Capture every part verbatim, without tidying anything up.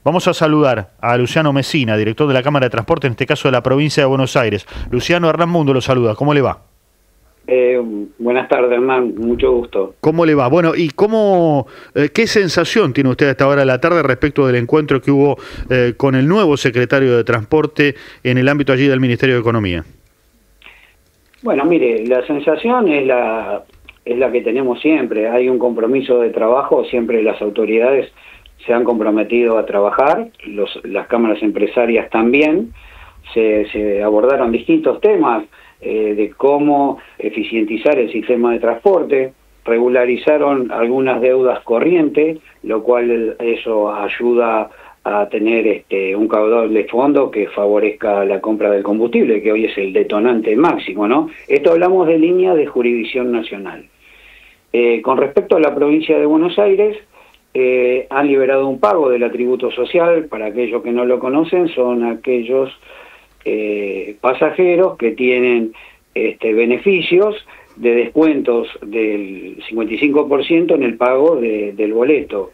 Vamos a saludar a Luciano Mesina, director de la Cámara de Transporte, en este caso de la provincia de Buenos Aires. Luciano, Hernán Mundo lo saluda. ¿Cómo le va? Eh, buenas tardes, Hernán. Mucho gusto. ¿Cómo le va? Bueno, ¿y cómo, eh, qué sensación tiene usted a esta hora de la tarde respecto del encuentro que hubo eh, con el nuevo secretario de Transporte en el ámbito allí del Ministerio de Economía? Bueno, mire, la sensación es la, es la que tenemos siempre. Hay un compromiso de trabajo, siempre las autoridades se han comprometido a trabajar, los, las cámaras empresarias también. Se, se abordaron distintos temas eh, de cómo eficientizar el sistema de transporte, regularizaron algunas deudas corrientes, lo cual eso ayuda a tener este, un caudal de fondo que favorezca la compra del combustible, que hoy es el detonante máximo, ¿no? Esto hablamos de línea de jurisdicción nacional. Eh, con respecto a la provincia de Buenos Aires, eh, han liberado un pago del atributo social. Para aquellos que no lo conocen, son aquellos eh, pasajeros que tienen este, beneficios de descuentos del cincuenta y cinco por ciento en el pago de, del boleto.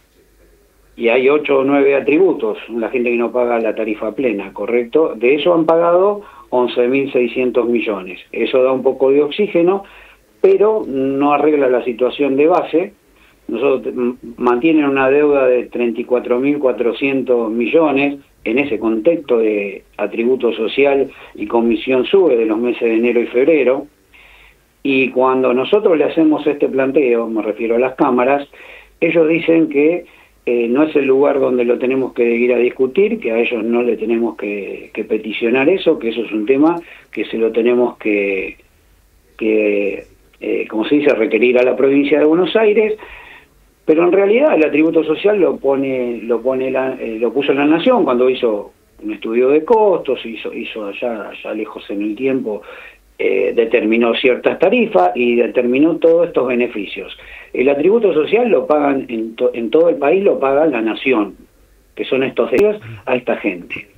Y hay ocho o nueve atributos, la gente que no paga la tarifa plena, ¿correcto? De eso han pagado once mil seiscientos millones. Eso da un poco de oxígeno, pero no arregla la situación de base. Nosotros mantienen una deuda de treinta y cuatro mil cuatrocientos millones en ese contexto de atributo social y comisión SUBE de los meses de enero y febrero. Y cuando nosotros le hacemos este planteo, me refiero a las cámaras, ellos dicen que Eh, no es el lugar donde lo tenemos que ir a discutir, que a ellos no le tenemos que, que peticionar eso, que eso es un tema que se lo tenemos que, que eh, como se dice, requerir a la provincia de Buenos Aires, pero en realidad el atributo social lo pone, lo pone la, eh, lo puso la Nación cuando hizo un estudio de costos, hizo, hizo allá, allá lejos en el tiempo, eh, determinó ciertas tarifas y determinó todos estos beneficios. El atributo social lo pagan en, to, en todo el país, lo paga la Nación, que son estos derechos a esta gente.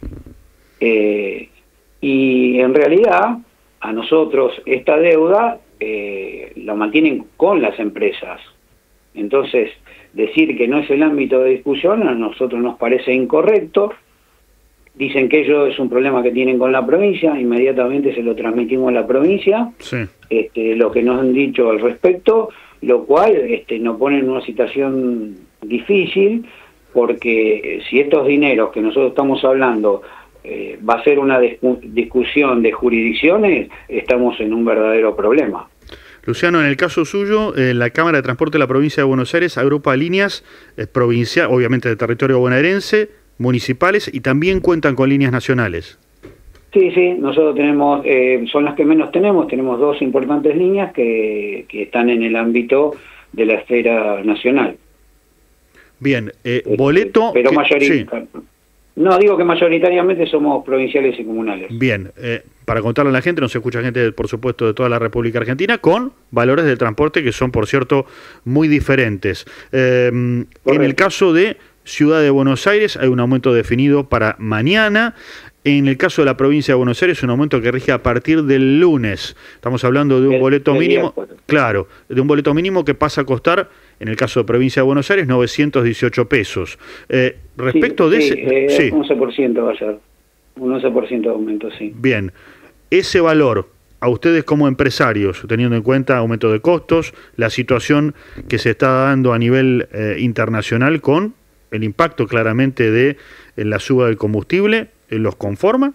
Eh, y en realidad, a nosotros esta deuda eh, la mantienen con las empresas. Entonces, decir que no es el ámbito de discusión a nosotros nos parece incorrecto. Dicen que ellos es un problema que tienen con la provincia, inmediatamente se lo transmitimos a la provincia, sí. este, lo que nos han dicho al respecto, lo cual este, nos pone en una situación difícil, porque si estos dineros que nosotros estamos hablando eh, va a ser una discu discusión de jurisdicciones, estamos en un verdadero problema. Luciano, en el caso suyo, eh, la Cámara de Transporte de la provincia de Buenos Aires agrupa líneas eh, provinciales, obviamente de territorio bonaerense, municipales, y también cuentan con líneas nacionales. Sí, sí, nosotros tenemos, eh, son las que menos tenemos, tenemos dos importantes líneas que, que están en el ámbito de la esfera nacional. Bien, eh, boleto... Pero que, mayoritariamente... Sí. No, digo que mayoritariamente somos provinciales y comunales. Bien, eh, para contarle a la gente, nos escucha gente, por supuesto, de toda la República Argentina, con valores de transporte que son, por cierto, muy diferentes. Eh, en el caso de Ciudad de Buenos Aires hay un aumento definido para mañana. En el caso de la provincia de Buenos Aires, un aumento que rige a partir del lunes. Estamos hablando de un el, boleto el mínimo, claro, de un boleto mínimo que pasa a costar, en el caso de provincia de Buenos Aires, novecientos dieciocho pesos. Eh, respecto sí, de sí, ese... Eh, sí, once por ciento va a ser, un once por ciento de aumento, sí. Bien, ese valor, a ustedes como empresarios, teniendo en cuenta aumento de costos, la situación que se está dando a nivel eh, internacional con el impacto claramente de en la suba del combustible, ¿los conforma?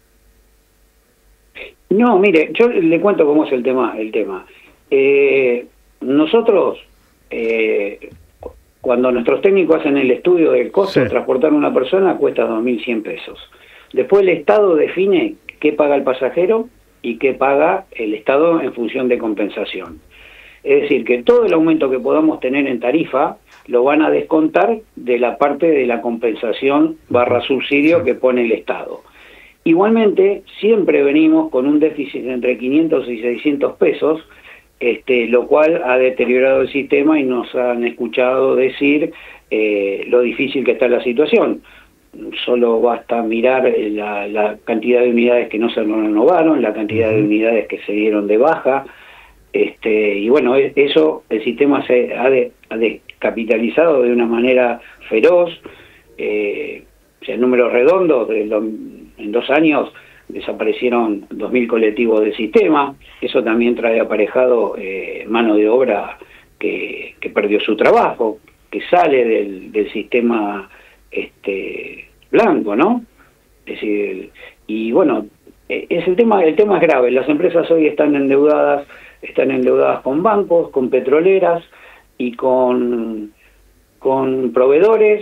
No, mire, yo le cuento cómo es el tema. El tema. Eh, nosotros, eh, cuando nuestros técnicos hacen el estudio del costo, sí. transportar a una persona cuesta dos mil cien pesos. Después el Estado define qué paga el pasajero y qué paga el Estado en función de compensación. Es decir, que todo el aumento que podamos tener en tarifa lo van a descontar de la parte de la compensación barra subsidio que pone el Estado. Igualmente, siempre venimos con un déficit entre quinientos y seiscientos pesos, este, lo cual ha deteriorado el sistema y nos han escuchado decir eh, lo difícil que está la situación. Solo basta mirar la, la cantidad de unidades que no se renovaron, la cantidad de unidades que se dieron de baja, este, y bueno, eso el sistema se ha, de, ha descapitalizado de una manera feroz. eh, o sea, en números redondos, de lo, en dos años desaparecieron dos mil colectivos del sistema. Eso también trae aparejado eh, mano de obra que, que perdió su trabajo, que sale del, del sistema este, blanco, ¿no? Es decir, y bueno, es el tema, el tema es grave. Las empresas hoy están endeudadas, están endeudadas con bancos, con petroleras y con, con proveedores,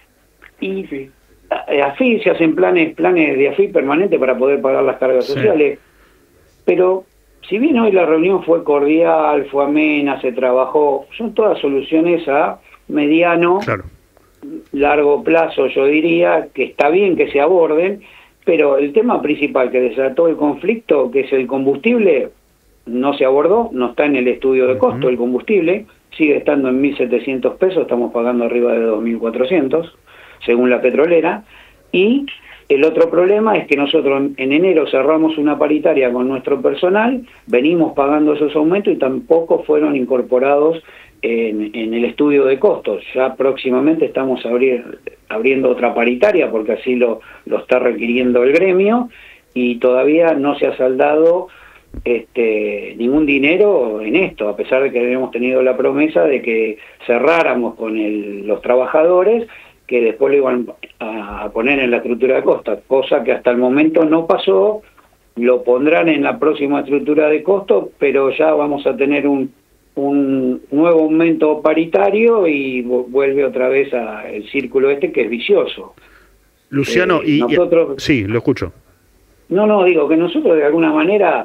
y sí. AFI se hacen planes, planes de AFI permanente para poder pagar las cargas sí. sociales, pero si bien hoy la reunión fue cordial, fue amena, se trabajó, son todas soluciones a mediano, claro. largo plazo, yo diría, que está bien que se aborden, pero el tema principal que desató el conflicto, que es el combustible, no se abordó, no está en el estudio de costo. Uh-huh. El combustible sigue estando en mil setecientos pesos, estamos pagando arriba de dos mil cuatrocientos, según la petrolera, y el otro problema es que nosotros en enero cerramos una paritaria con nuestro personal, venimos pagando esos aumentos y tampoco fueron incorporados en, en el estudio de costos. Ya próximamente estamos abrir, abriendo otra paritaria porque así lo, lo está requiriendo el gremio, y todavía no se ha saldado este, ningún dinero en esto, a pesar de que habíamos tenido la promesa de que cerráramos con el, los trabajadores, que después lo iban a poner en la estructura de costa, cosa que hasta el momento no pasó. Lo pondrán en la próxima estructura de costo, pero ya vamos a tener un, un nuevo aumento paritario y vuelve otra vez a el círculo este que es vicioso. Luciano, eh, y nosotros, y, sí, lo escucho. No, no, digo que nosotros de alguna manera,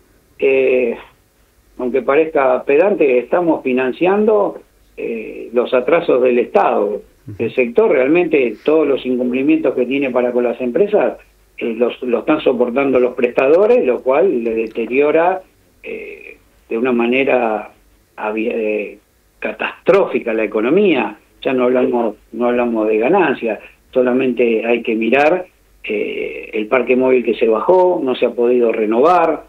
eh, aunque parezca pedante, estamos financiando eh, los atrasos del Estado. El sector realmente, todos los incumplimientos que tiene para con las empresas, eh, los, lo están soportando los prestadores, lo cual le deteriora eh, de una manera eh, catastrófica la economía. Ya no hablamos, no hablamos de ganancias, solamente hay que mirar eh, el parque móvil que se bajó, no se ha podido renovar.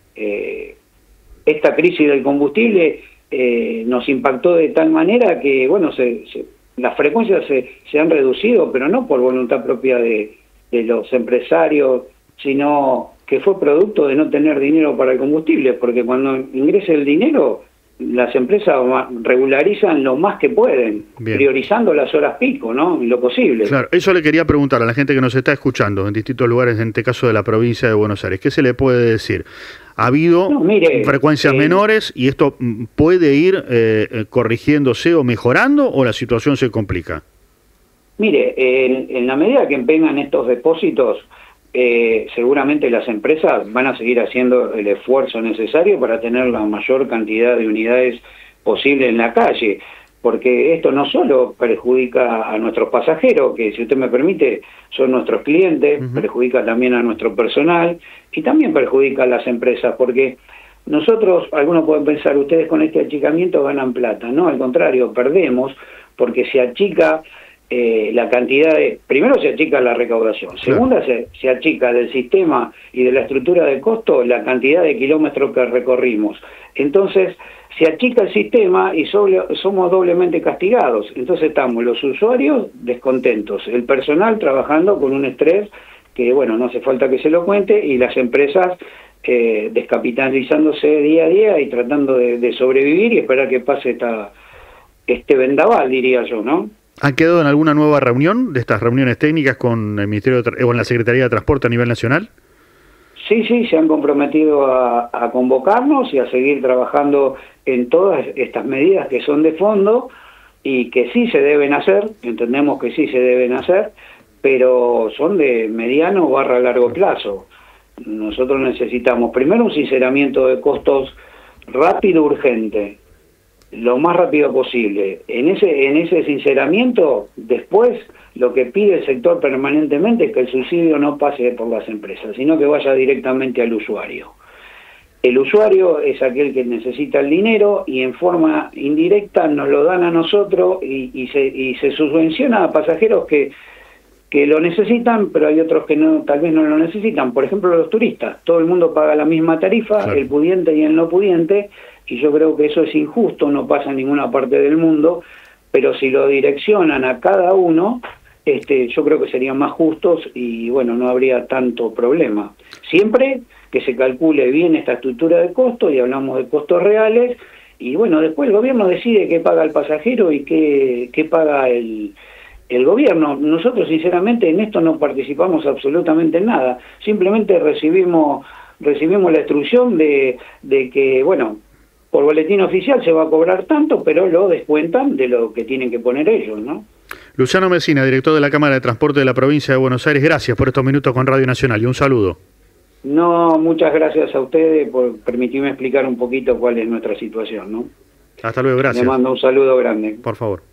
Eh, esta crisis del combustible eh, nos impactó de tal manera que, bueno, se... se las frecuencias se, se han reducido, pero no por voluntad propia de, de los empresarios, sino que fue producto de no tener dinero para el combustible, porque cuando ingrese el dinero, las empresas regularizan lo más que pueden, bien, priorizando las horas pico, ¿no? Lo posible. Claro, eso le quería preguntar a la gente que nos está escuchando en distintos lugares, en este caso de la provincia de Buenos Aires. ¿Qué se le puede decir? Ha habido no, mire, frecuencias eh, menores y esto puede ir eh, corrigiéndose o mejorando, o la situación se complica. Mire, en, en la medida que empeñan estos depósitos, eh, seguramente las empresas van a seguir haciendo el esfuerzo necesario para tener la mayor cantidad de unidades posible en la calle, porque esto no solo perjudica a nuestros pasajeros, que si usted me permite son nuestros clientes, uh-huh, perjudica también a nuestro personal y también perjudica a las empresas, porque nosotros, algunos pueden pensar, ustedes con este achicamiento ganan plata. No, al contrario, perdemos, porque se achica eh, la cantidad de... Primero se achica la recaudación, claro. Segunda se, se achica del sistema y de la estructura de costo la cantidad de kilómetros que recorrimos. Entonces se achica el sistema y sobre, somos doblemente castigados. Entonces estamos los usuarios descontentos, el personal trabajando con un estrés que, bueno, no hace falta que se lo cuente, y las empresas eh, descapitalizándose día a día y tratando de, de sobrevivir y esperar que pase esta, este vendaval, diría yo, ¿no? ¿Ha quedado en alguna nueva reunión de estas reuniones técnicas con el Ministerio de, o con la Secretaría de Transporte a nivel nacional? Sí, sí, se han comprometido a, a convocarnos y a seguir trabajando en todas estas medidas que son de fondo y que sí se deben hacer, entendemos que sí se deben hacer, pero son de mediano barra largo plazo. Nosotros necesitamos primero un sinceramiento de costos rápido, urgente, lo más rápido posible. En ese, en ese sinceramiento, después lo que pide el sector permanentemente es que el subsidio no pase por las empresas, sino que vaya directamente al usuario. El usuario es aquel que necesita el dinero y en forma indirecta nos lo dan a nosotros y, y, se, y se subvenciona a pasajeros que, que lo necesitan, pero hay otros que no, tal vez no lo necesitan. Por ejemplo, los turistas. Todo el mundo paga la misma tarifa, claro, el pudiente y el no pudiente, y yo creo que eso es injusto, no pasa en ninguna parte del mundo, pero si lo direccionan a cada uno, este, yo creo que serían más justos y bueno, no habría tanto problema. Siempre que se calcule bien esta estructura de costos y hablamos de costos reales, y bueno, después el gobierno decide qué paga el pasajero y qué, qué paga el, el gobierno. Nosotros sinceramente en esto no participamos absolutamente en nada, simplemente recibimos, recibimos la instrucción de, de que, bueno, por boletín oficial se va a cobrar tanto, pero lo descuentan de lo que tienen que poner ellos, ¿no? Luciano Mesina, director de la Cámara de Transporte de la Provincia de Buenos Aires, gracias por estos minutos con Radio Nacional y un saludo. No, muchas gracias a ustedes por permitirme explicar un poquito cuál es nuestra situación, ¿no? Hasta luego, gracias. Le mando un saludo grande. Por favor.